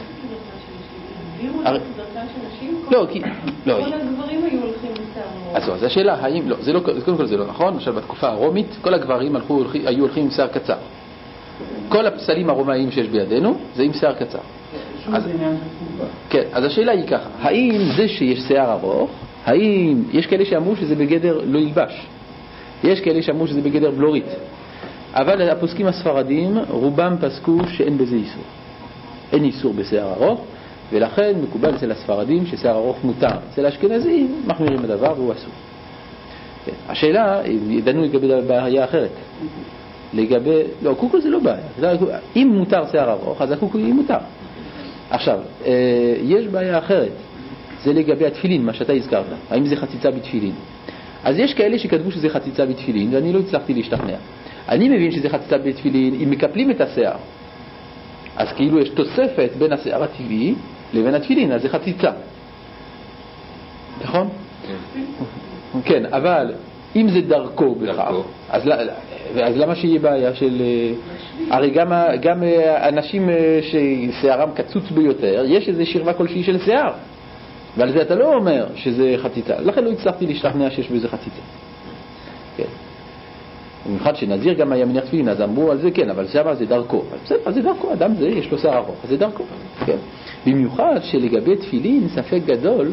לא, כי... כל הגברים היו הולכים בשיער. אז השאלה, האם... לא, קודם כל זה לא נכון. עכשיו, בתקופה הרומית, כל הגברים היו הולכים עם שיער קצר. כל הפסלים הרומאיים שיש בידינו, זה עם שיער קצר. כן, אז השאלה היא ככה, האם זה שיש שיער ארוך, האם, יש כאלה שאמרו שזה בגדר לא ילבש, יש כאלה שאמרו שזה בגדר בלורית, אבל הפוסקים הספרדים רובם פסקו שאין בזה איסור, אין איסור בשיער ארוך, ולכן מקובל אצל הספרדים ששיער ארוך מותר. אצל האשכנזים מחמירים הדבר והוא אסור. כן. השאלה, דנו לגבי בעיה אחרת. לגבי, לא, קוקו זה לא בעיה. אם מותר שיער ארוך, אז הקוקו היא מותר. עכשיו, יש בעיה אחרת. זה לגבי התפילין, מה שאתה הזכרת. האם זה חציצה בתפילין? אז יש כאלה שכתבו שזה חציצה בתפילין, ואני לא הצלחתי להשתכנע. אני מבין שזה חציצה בתפילין, אם מקפלים את השיער. אז כאילו יש תוספת בין השיער הטבעי לבין התפילין, אז זה חציצה. נכון? כן, אבל אם זה דרכו בכך, אז למה שיהיה בעיה של... הרי גם אנשים ששיערם קצוץ ביותר, יש איזו שכבה כלשהי של שיער. ועל זה אתה לא אומר שזה חציצה. לכן לא הצלחתי להשתכנע שיש בזה חציצה. כן. במיוחד שנזיר גם היה מניח תפילין, אז אמרו על זה כן, אבל שם זה דרכו. אז זה דרכו, אדם זה, יש לו שיער ארוך, אז זה דרכו. כן. במיוחד שלגבי תפילין, ספק גדול,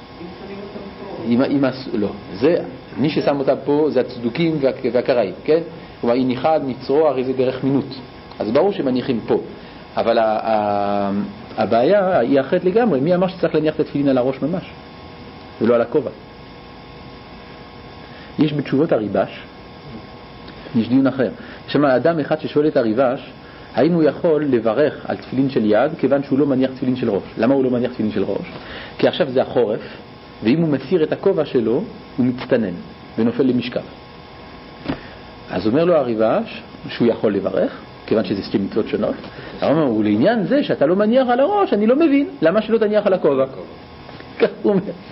לא, זה, מי ששם אותם פה זה הצדוקים והקראים, כן? כלומר, היא ניחד מצרוע, הרי זה דרך מינות. אז ברור שמניחים פה. אבל הבעיה היא אחרת לגמרי. מי אמר שצריך להניח את התפילין על הראש ממש? ולא על הכובע. יש בתשובות הריבש, יש דיון אחר. יש שם אדם אחד ששואל את הריבש, האם הוא יכול לברך על תפילין של יד, כיוון שהוא לא מניח תפילין של ראש. למה הוא לא מניח תפילין של ראש? כי עכשיו זה החורף, ואם הוא מסיר את הכובע שלו, הוא מצטנן ונופל למשכב. אז אומר לו הריבש שהוא יכול לברך, כיוון שזה שתי מצוות שונות. הוא לעניין זה שאתה לא מניח על הראש, אני לא מבין, למה שלא תניח על הכובע? כך הוא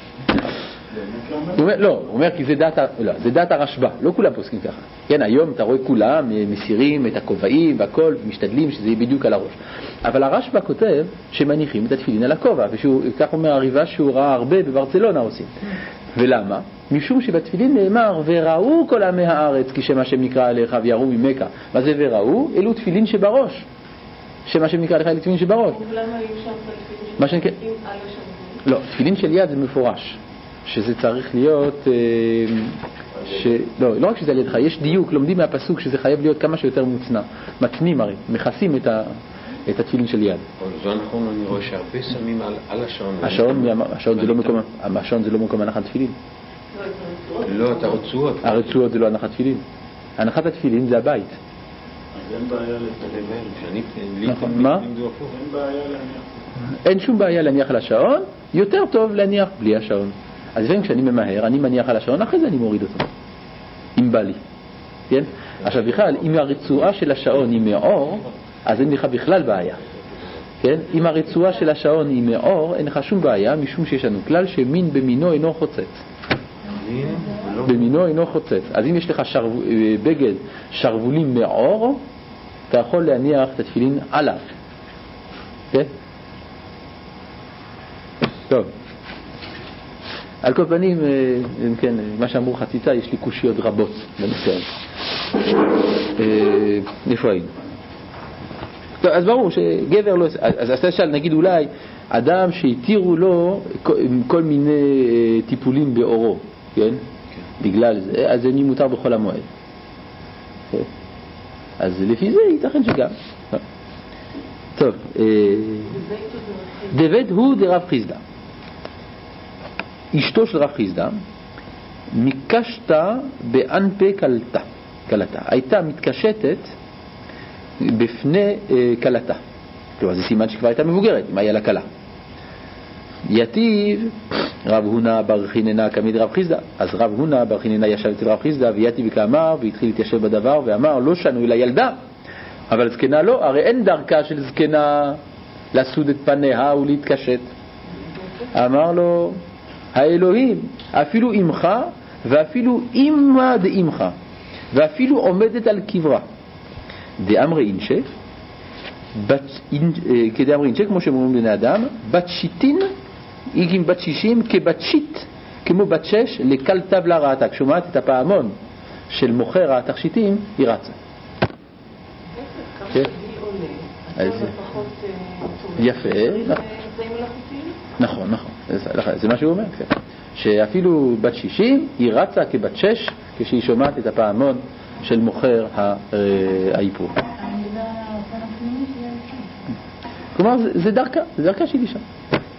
אומר. לא, הוא אומר כי זה דעת הרשב"א, לא כולם פוסקים ככה. כן, היום אתה רואה כולם מסירים את הכובעים והכל, משתדלים שזה יהיה בדיוק על הראש. אבל הרשב"א כותב שמניחים את התפילין על הכובע, וכך אומר הריבש שהוא ראה הרבה בברצלונה עושים. ולמה? משום שבתפילין נאמר וראו כל עמי הארץ כי שם השם נקרא עליך ויראו ממכה. מה זה וראו? אלו תפילין שבראש. שם השם נקרא עליך אלו תפילין שבראש. ולמה אי אפשר תפילין על השם? לא, תפילין של יד זה מפורש. שזה צריך להיות לא רק שזה על ידך, יש דיוק, לומדים מהפסוק שזה חייב להיות כמה שיותר מוצנע. מתנים הרי, מכסים את התפילין של יד. זה נכון, אני רואה שהרבה שמים על השעון. השעון זה לא מקום הנחת תפילין. לא, את הרצועות. הרצועות זה לא הנחת תפילין. הנחת התפילין זה הבית. אז אין בעיה לתלם. נכון, מה? אין בעיה להניח. אין שום בעיה להניח על השעון, יותר טוב להניח בלי השעון. אז לפעמים כשאני ממהר, אני מניח על השעון, אחרי זה אני מוריד אותו. אם בא לי. כן? עכשיו בכלל, אם הרצועה של השעון היא מאור, אז אין לך בכלל בעיה. כן? אם הרצועה של השעון היא מאור, אין לך שום בעיה, משום שיש לנו כלל שמין במינו אינו חוצץ. במינו אינו חוצץ. אז אם יש לך בגד שרבולים מאור, אתה יכול להניח את התפילין עליו. כן? טוב. על כל פנים, כן, מה שאמרו חציצה, יש לי קושיות רבות בנושא הזה. איפה היינו? טוב, אז ברור שגבר לא... אז למשל, נגיד אולי, אדם שהתירו לו כל מיני טיפולים באורו, כן? בגלל זה, אז זה מותר בכל המועד. אז לפי זה ייתכן שגם. טוב, דבד הוא דרב חיסדא. אשתו של רב חיסדא מקשתה באנפה קלתה. הייתה מתקשטת בפני קלתה. כלומר, זה סימן שכבר הייתה מבוגרת, אם היה לה קלה. יתיב רב הונא בר חיננה כמיד רב חיסדא. אז רב הונא בר חיננה ישב אצל רב חיסדא ויתיב כאמר, והתחיל להתיישב בדבר ואמר לא שנו אלא ילדה, אבל זקנה לא, הרי אין דרכה של זקנה לסוד את פניה ולהתקשט. אמר לו האלוהים, אפילו אמך ואפילו אמא דאמך ואפילו עומדת על קברה דאמרי אינשה כדאמרי אינשה, כמו שאומרים בני אדם, בת שיטין היא בת 60 כבת שיט, כמו בת 6 לקל טבלה ראתה. כשומעת את הפעמון של מוכר התכשיטים היא רצה. יפה, נכון, זה מה שהוא אומר. שאפילו בת 60 היא רצה כבת 6 כשהיא שומעת את הפעמון של מוכר האיפור. כלומר זה דרכה של אישה.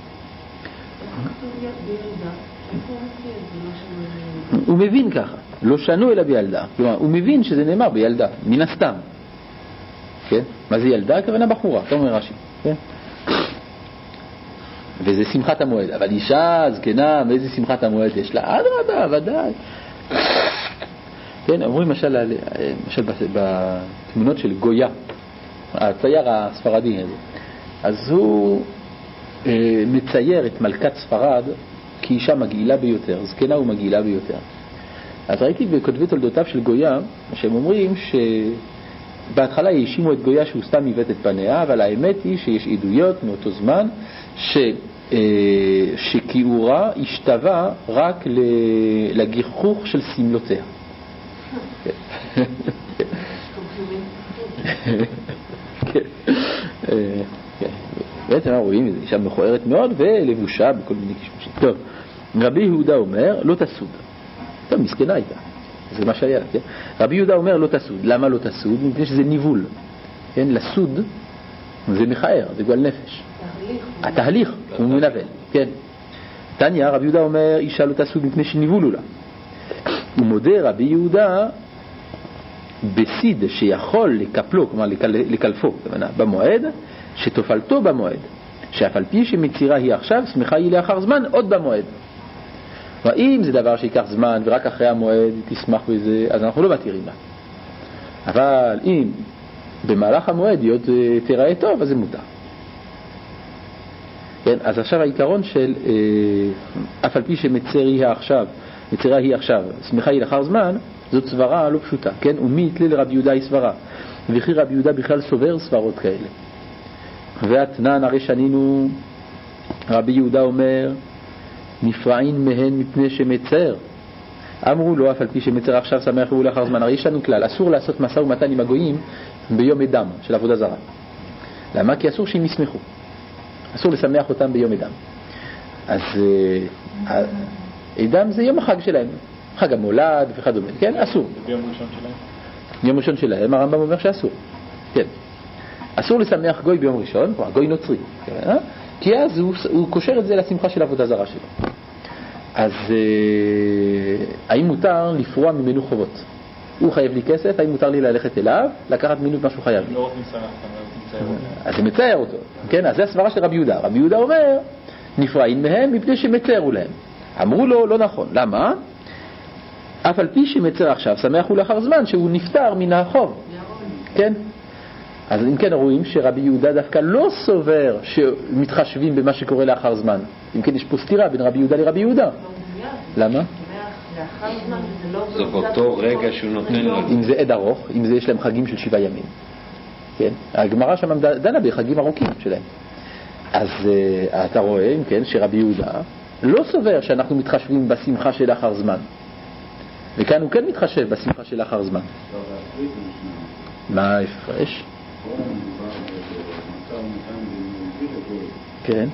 הוא מבין ככה, לא שנו אלא בילדה. כלומר הוא מבין שזה נאמר בילדה, מן הסתם. כן? מה זה ילדה? הכוונה בחורה, אתה אומר רש"י. כן? וזה שמחת המועד. אבל אישה זקנה, מאיזה שמחת המועד יש לה? אדרבה, ודאי. כן, אומרים למשל בתמונות של גויה, הצייר הספרדי הזה, אז הוא מצייר את מלכת ספרד כאישה מגעילה ביותר, זקנה ומגעילה ביותר. אז ראיתי בכותבי תולדותיו של גויה, שהם אומרים שבהתחלה האשימו את גויה שהוא סתם עיוות את פניה, אבל האמת היא שיש עדויות מאותו זמן שכיעורה השתווה רק לגיחוך של סמלותיה. בעצם אנחנו רואים איזו אישה מכוערת מאוד ולבושה בכל מיני קשקושים. טוב, רבי יהודה אומר לא תסוד. טוב, מסכנה הייתה, זה מה שהיה. כן? רבי יהודה אומר לא תסוד. למה לא תסוד? מפני שזה ניבול. כן? לסוד זה מכער, זה גועל נפש. התהליך הוא מנבל. כן. תניא, רבי יהודה אומר אישה לא תסוד מפני שניבולו לה. הוא מודה רבי יהודה בסיד שיכול לקפלו, כלומר לקלפו במועד, שתופלתו במועד, שאף על פי שמצירה היא עכשיו, שמחה היא לאחר זמן עוד במועד. ואם זה דבר שיקח זמן ורק אחרי המועד תשמח בזה, אז אנחנו לא מתירים לה. אבל אם במהלך המועד היא עוד תראה טוב, אז זה מותר. כן, אז עכשיו העיקרון של אף על פי שמצרה היא עכשיו, שמחה היא לאחר זמן, זאת סברה לא פשוטה, כן? ומי יתלה לרבי יהודה היא סברה, וכי רבי יהודה בכלל סובר סברות כאלה. והתנן הרי שנינו, רבי יהודה אומר נפרעין מהן מפני שמצר. אמרו לו אף על פי שמצר עכשיו שמח הוא לאחר זמן. הרי יש לנו כלל, אסור לעשות משא ומתן עם הגויים ביום אדם של עבודה זרה. למה? כי אסור שהם ישמחו, אסור לשמח אותם ביום אדם. אז אדם זה יום החג שלהם, חג המולד וכדומה, כן? אסור. ביום ראשון שלהם? ביום ראשון שלהם הרמב"ם אומר שאסור. כן. אסור לשמח גוי ביום ראשון, כלומר גוי נוצרי, כי אז הוא קושר את זה לשמחה של עבודה זרה שלו. אז האם מותר לפרוע ממנו חובות? הוא חייב לי כסף, האם מותר לי ללכת אליו, לקחת ממנו מה שהוא חייב לי? לא רק משמח אותם, אז זה מצייר אותו. כן, אז זה הסברה של רבי יהודה. רבי יהודה אומר נפרעין מהם מפני שמצרו להם. אמרו לו לא נכון. למה? אף על פי שמצר עכשיו שמח הוא לאחר זמן שהוא נפטר מן החוב. כן? אז אם כן רואים שרבי יהודה דווקא לא סובר שמתחשבים במה שקורה לאחר זמן. אם כן יש פה סתירה בין רבי יהודה לרבי יהודה. למה? זה באותו רגע שהוא נותן לו. אם זה עד ארוך, אם זה יש להם חגים של 7 ימים. כן? הגמרא שם דנה בחגים ארוכים שלהם. אז אתה רואה, אם כן, שרבי יהודה לא סובר שאנחנו מתחשבים בשמחה של לאחר זמן. וכאן הוא כן מתחשב בשמחה של לאחר זמן. מה ההפרש? כן.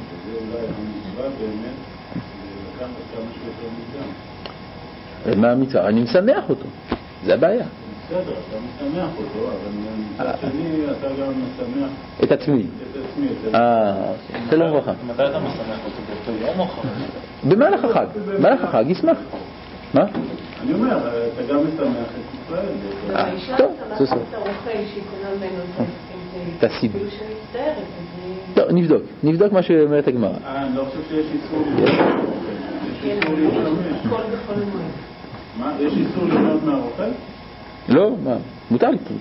מה המצווה? אני משמח אותו, זה הבעיה. בסדר, אתה משמח אותו, אבל מצד שני אתה גם משמח את עצמי. שלום וברכה. מתי אתה משמח אותו? באותו יום או אחר? במהלך החג. במהלך החג ישמח. מה? אני אומר, אתה גם משמח את ישראל. האישה אתה משמח את הרופא שהיא קונה ממנו את הסיד. אפילו שמצטערת. טוב, נבדוק מה שאומרת הגמרא. אני לא חושב שיש איסור יש איסור להשתמש. כל בכל מועד. מה? יש איסור לקנות מהרוכל? לא, מה? מותר לקנות.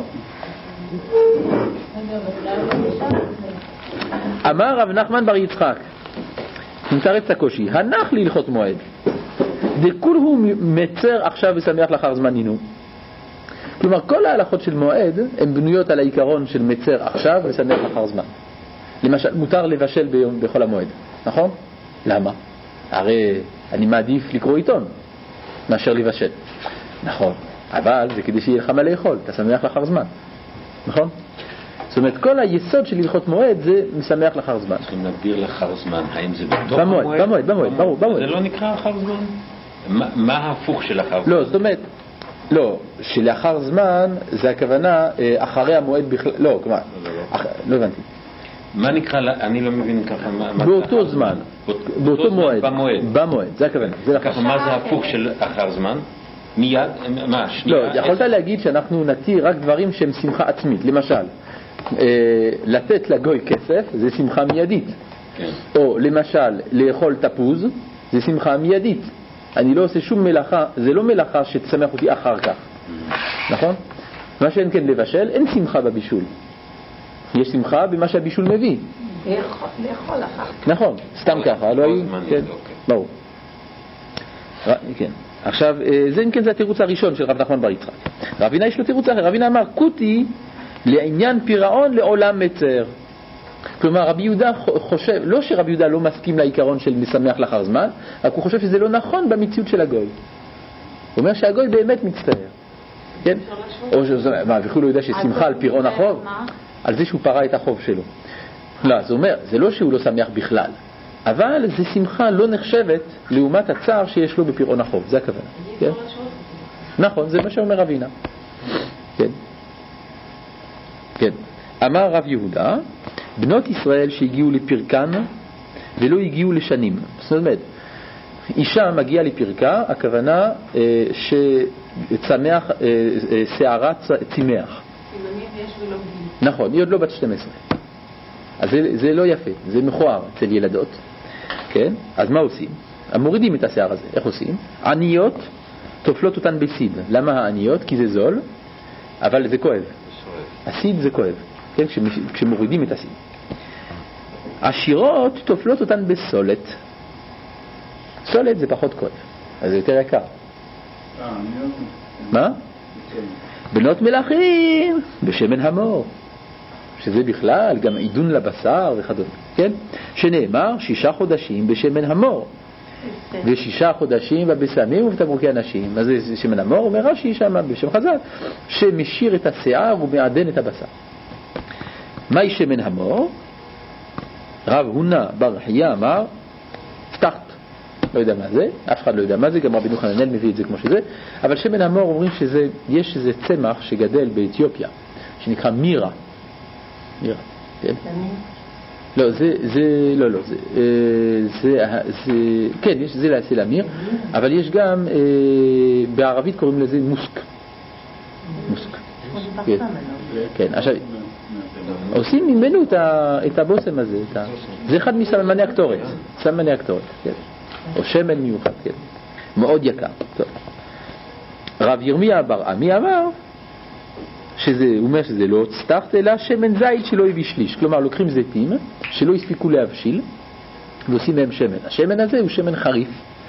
אמר רב נחמן בר יצחק, נתרץ הקושי, הנח להלכות מועד. דכול הוא מצר עכשיו ושמח לאחר זמן נינו. כלומר, כל ההלכות של מועד הן בנויות על העיקרון של מצר עכשיו ושמח לאחר זמן. למשל, מותר לבשל בכל המועד, נכון? למה? הרי אני מעדיף לקרוא עיתון מאשר לבשל. נכון, אבל זה כדי שיהיה לך מה לאכול, אתה שמח לאחר זמן, נכון? זאת אומרת, כל היסוד של הלכות מועד זה משמח לאחר זמן. צריכים להגדיר לאחר זמן, האם זה בתוך המועד? במועד, ברור. זה לא נקרא לאחר זמן? מה ההפוך של לאחר זמן? לא, זאת אומרת, לא, שלאחר זמן זה הכוונה אחרי המועד בכלל, לא, כלומר, לא הבנתי. מה נקרא, אני לא מבין ככה, באותו זמן, באותו מועד, במועד, זה הכוונה. ככה, מה זה ההפוך של אחר זמן? מיד, מה, שנייה? לא, יכולת להגיד שאנחנו נתיר רק דברים שהם שמחה עצמית, למשל, לתת לגוי כסף זה שמחה מיידית, או למשל לאכול תפוז זה שמחה מיידית. אני לא עושה שום מלאכה, זה לא מלאכה שתשמח אותי אחר כך, נכון? מה שאין כן לבשל, אין שמחה בבישול, יש שמחה במה שהבישול מביא, לאכול אחר כך. נכון, סתם ככה, לא היו, כן, ברור. כן. עכשיו, זה התירוץ הראשון של רב נחמן בר יצחק. רבינה יש לו תירוץ אחר, רבינה אמר, קוטי לעניין פירעון לעולם מצר. כלומר, רבי יהודה חושב, לא שרבי יהודה לא מסכים לעיקרון של משמח לאחר זמן, רק הוא חושב שזה לא נכון במציאות של הגוי. הוא אומר שהגוי באמת מצטער. כן? או וכו' לא יודע ששמחה על פירעון החוב, על זה שהוא פרע את החוב שלו. לא, אז הוא אומר, זה לא שהוא לא שמח בכלל, אבל זה שמחה לא נחשבת לעומת הצער שיש לו בפירעון החוב, זה הכוונה. כן? נכון, זה מה שאומר רבינה. כן. כן. אמר רב יהודה, בנות ישראל שהגיעו לפרקן ולא הגיעו לשנים. זאת אומרת, אישה מגיעה לפרקה, הכוונה שצמח, שערה צמח. סימנים יש ולא גיל. נכון, היא עוד לא בת 12. אז זה לא יפה, זה מכוער אצל ילדות. כן? אז מה עושים? מורידים את השיער הזה. איך עושים? עניות תופלות אותן בסיד. למה העניות? כי זה זול, אבל זה כואב. הסיד זה כואב. כן? כשמורידים את הסיד. עשירות תופלות אותן בסולת. סולת זה פחות כואב, אז זה יותר יקר. מה? בנות מלכים בשמן המור, שזה בכלל גם עידון לבשר וכדומה, כן? שנאמר 6 חודשים בשמן המור ו6 חודשים בבשמים ובתמרוקי הנשים. אז זה שמן המור, אומר רש"י שם בשם חז"ל, שמשיר את השיער ומעדן את הבשר. מהי שמן המור? רב הונא בר חייא אמר פתחת, לא יודע מה זה, אף אחד לא יודע מה זה, גם רבי חננאל מביא את זה כמו שזה, אבל שמן המור אומרים שיש איזה צמח שגדל באתיופיה שנקרא מירה. מירה, כן? לא, זה כן, זה לעשי למיר, אבל יש גם בערבית קוראים לזה מוסק. כן, עכשיו עושים ממנו את הבוסם הזה, זה אחד מסמני הקטורת, סמני הקטורת, כן, או שמן מיוחד, כן, מאוד יקר. טוב. רב ירמיה בר עמי אמר הוא אומר שזה לא צטחת אלא שמן זית שלא הביא שליש, כלומר לוקחים זיתים שלא הספיקו להבשיל ועושים מהם שמן. השמן הזה הוא שמן חריף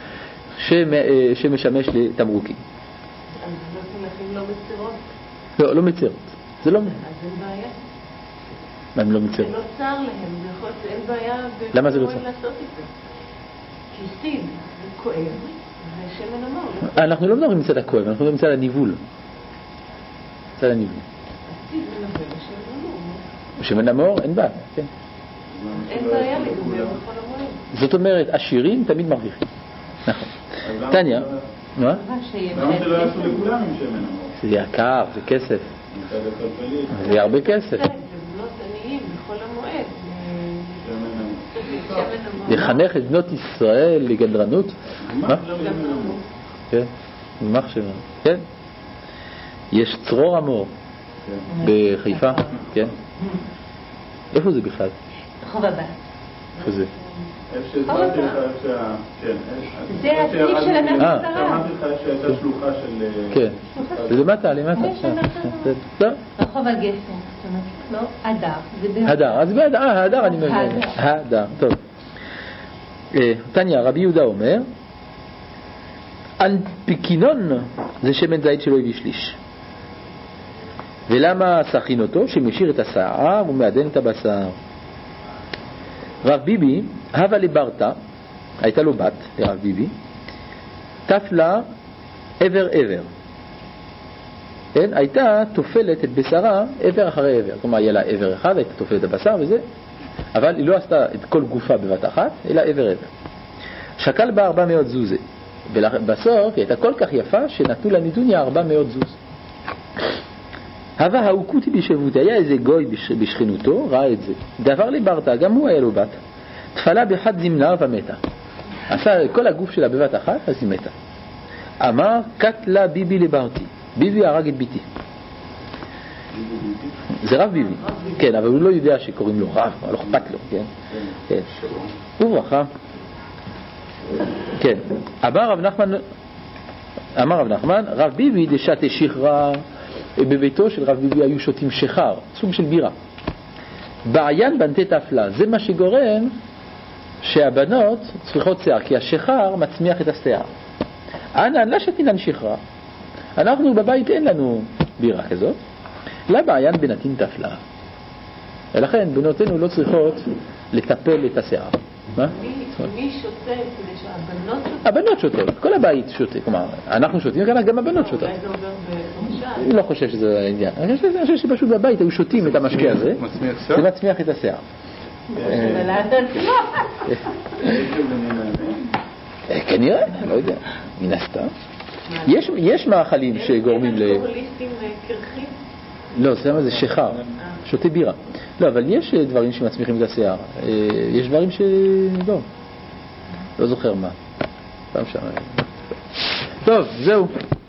שמשמש לתמרוקים. אז לא מצירות? לא, לא מצירות, זה לא. אז אין בעיה. מה הם לא מצירות? זה לא צר להם, זה יכול להיות, אין בעיה. למה זה לא צר? לעשות את זה. כי סיד זה כואב ושמן המור. אנחנו לא מדברים מצד הכואב, אנחנו מדברים מצד הניבול. מצד הניבול. הסיד מנבא לשמן המור. שמן המור, אין בעיה, כן. אין בעיה לגבי בכל המועד. זאת אומרת, עשירים תמיד מרוויחים. נכון. טניה, מה? למה שלא יעשו לכולם עם שמן המור? זה יקר, זה כסף. זה הרבה כסף. לבנות עניים בכל המועד. לחנך את בנות ישראל לגדרנות. מה? כן, מחשב. כן. יש צרור המור בחיפה, כן. איפה זה בכלל? רחוב הבא. איפה זה? זה הסניף של המרכז הרב. שמעתי לך שהייתה שלוחה של... כן, זה למטה. רחוב הגפן. לא, הדר. הדר, אז הדר אני מבין. הדר, טוב. תניה, רבי יהודה אומר, אנפיקינון זה שמן זית שלא הביא שליש. ולמה סכין אותו? שמשאיר את השער ומעדן את הבשר. רב ביבי, הווה לברתה, הייתה לו בת, לרב ביבי, תפלה עבר. הייתה תופלת את בשרה עבר אחרי עבר. כלומר, היה לה עבר אחד, הייתה תופלת הבשר וזה, אבל היא לא עשתה את כל גופה בבת אחת, אלא עבר עבר. שקל בה 400 זוז. ובסוף היא הייתה כל כך יפה שנתנו לנדוניה 400 זוז. הווה האוקותי בשבותי, היה איזה גוי בשכנותו, ראה את זה. דבר לברתה, גם הוא היה לו בת. תפלה באחד זמנה ומתה. עשה כל הגוף שלה בבת אחת, אז היא מתה. אמר, קטלה ביבי לברתי. ביבי הרג את ביתי. זה רב ביבי. כן, אבל הוא לא יודע שקוראים לו רב, לא אכפת לו, כן? כן. וברכה. כן. אמר רב נחמן, רב ביבי דשתה שכרה, בביתו של רב ביבי היו שותים שחר, סוג של בירה. בעיין בנתה תפלה, זה מה שגורם שהבנות צריכות שיער, כי השחר מצמיח את השיער. אנא, לא שתינן שחרה. אנחנו בבית אין לנו בירה כזאת. לא בעיין בנתין תפלה. ולכן בנותינו לא צריכות לטפל את השיער. מה? מי שותה כדי שהבנות שותה? הבנות שותה, כל הבית שותה. כלומר, אנחנו שותים, גם הבנות שותה. אולי זה עובר במשל. אני לא חושב שזה העניין. אני חושב שפשוט בבית היו שותים את המשקה הזה. זה מצמיח את השיער. כנראה, לא יודע, מן הסתם. יש מאכלים שגורמים ל... אלכוהוליסטים קרחים? לא, זה שחר, שותה בירה. לא, אבל יש דברים שמצמיחים את השיער. יש דברים לא זוכר מה. פעם שם. טוב, זהו.